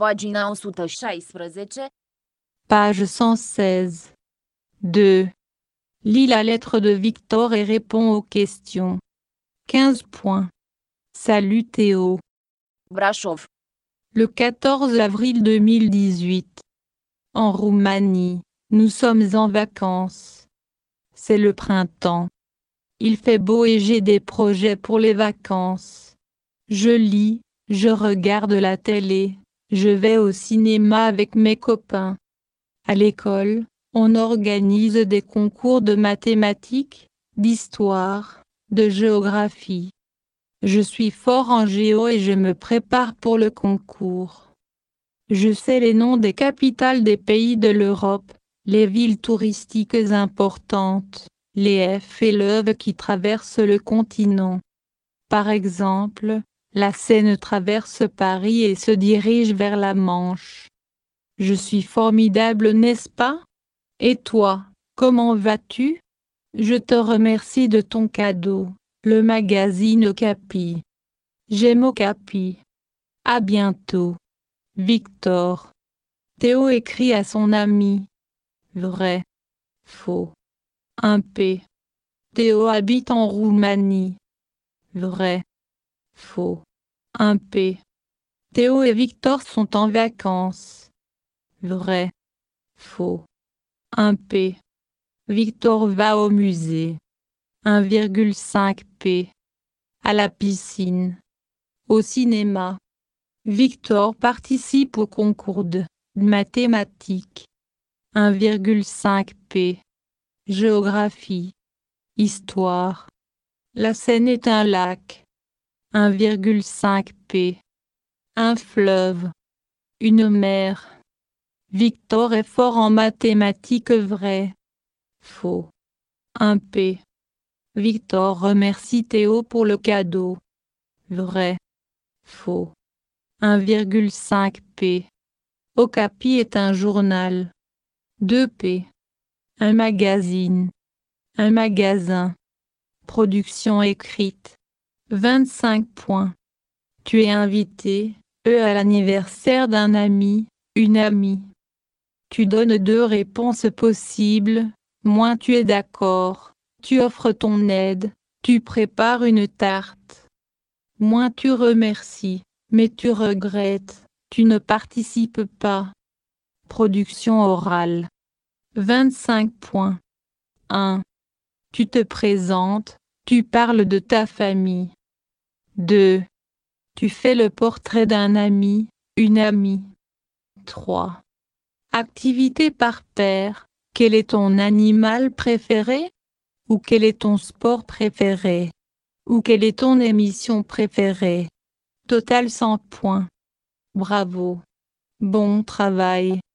Pagina 116. Page 116. 2. Lis la lettre de Victor et réponds aux questions. 15 points. Salut Théo. Brașov. Le 14 avril 2018. En Roumanie, nous sommes en vacances. C'est le printemps. Il fait beau et j'ai des projets pour les vacances. Je lis, je regarde la télé, je vais au cinéma avec mes copains. À l'école, on organise des concours de mathématiques, d'histoire, de géographie. Je suis fort en géo et je me prépare pour le concours. Je sais les noms des capitales des pays de l'Europe, les villes touristiques importantes, les fleuves qui traversent le continent. Par exemple, la Seine traverse Paris et se dirige vers la Manche. Je suis formidable, n'est-ce pas? Et toi, comment vas-tu? Je te remercie de ton cadeau, le magazine Okapi. J'aime Okapi. À bientôt. Victor. Théo écrit à son ami. Vrai. Faux. 1P. Théo habite en Roumanie. Vrai. Faux. 1P. Théo et Victor sont en vacances. Vrai. Faux. 1P. Victor va au musée. 1,5P. À la piscine. Au cinéma. Victor participe au concours de mathématiques. 1,5P. Géographie. Histoire. La Seine est un lac. 1,5P. Un fleuve. Une mer. Victor est fort en mathématiques, vrai. Faux. 1P. Victor remercie Théo pour le cadeau. Vrai. Faux. 1,5P. Okapi est un journal. 2P. Un magazine. Un magasin. Production écrite. 25 points. Tu es invité, à l'anniversaire d'un ami, une amie. Tu donnes 2 réponses possibles, moins tu es d'accord, tu offres ton aide, tu prépares une tarte. Moins tu remercies, mais tu regrettes, tu ne participes pas. Production orale. 25 points. 1. Tu te présentes, tu parles de ta famille. 2. Tu fais le portrait d'un ami, une amie. 3. Activité par paire. Quel est ton animal préféré? Ou quel est ton sport préféré? Ou quelle est ton émission préférée? Total 100 points. Bravo. Bon travail.